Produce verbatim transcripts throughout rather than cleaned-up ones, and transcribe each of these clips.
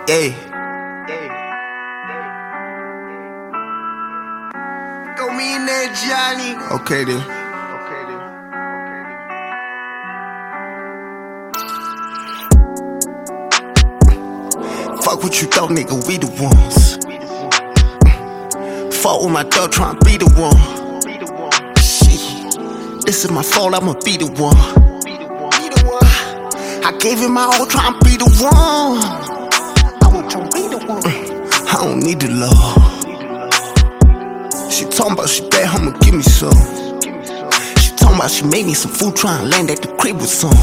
Hey. Go me in there, Johnny. Okay then. Okay then. Okay then. Fuck what you thought, nigga. We the ones. Fought with my dog, tryna be the one. Shit. This is my fault. I'ma be the one. I gave it my all, tryna be the one. I want to be the one. I don't need the love. She talking about she bad, I'ma give me some. She talking about she made me some food, tryna land at the crib with some.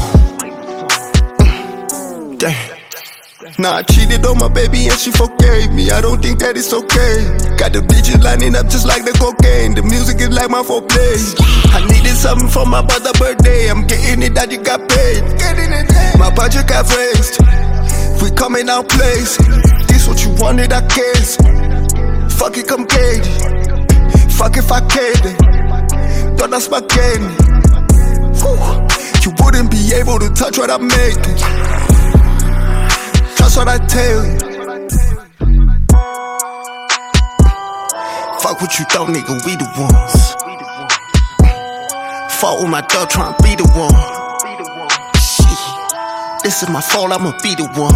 Damn. Nah, I cheated on my baby and she forgave me. I don't think that it's okay. Got the bitches lining up just like the cocaine. The music is like my foreplay. I needed something for my brother's birthday. I'm getting it that you got paid. My budget got raised. We coming out place. This what you wanted, I guess. Fuck it, come get it. Fuck if I cared it. Thought that's my game. You wouldn't be able to touch what I'm making. Trust what I tell you. Fuck what you thought, nigga, we the ones. Fought with my dog, tryna be the one. Shit. This is my fault, I'ma be the one.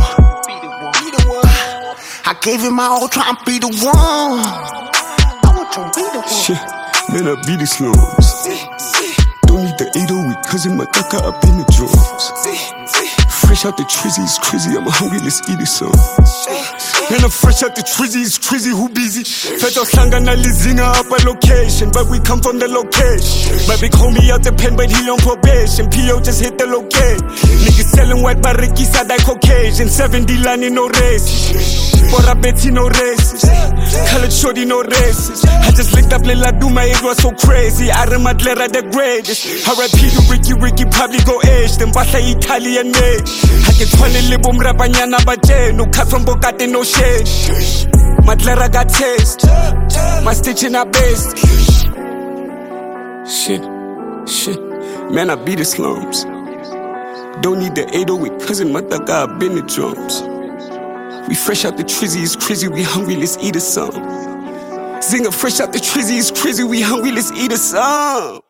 I gave it my all, tryna be the one. I want to be the one. Shit, man, I be the slums. Don't need the eight oh eight, cause in my ducker up in the drums. Fresh out the trizzy, it's crazy, I'm hungry, let's eat it some. Man, I'm fresh out the trizzy, it's crazy, who busy? Fed us Sangana Lizinga up a location, but we come from the location. My big homie out the pen, but he on probation. P O just hit the location. Niggas selling white barricades at that Caucasian. seventy line no races. For a Betty, no races. Colored shorty, no races. I just licked up Lila Duma, it was so crazy. I remember the greatest. R I P to Ricky, Ricky probably go age. Then Basa Italian made. I get twenty libum rabanyana baje. No cut from Bocate, no shade. Madlera got taste. My stitching are best. Shit, shit. Man, I be the slums. Don't need the eight oh eight, cousin Mataka, I been the drums. We fresh out the trizzy, it's crazy, we hungry, let's eat a some. Zinga fresh out the trizzy, it's crazy, we hungry, let's eat a some.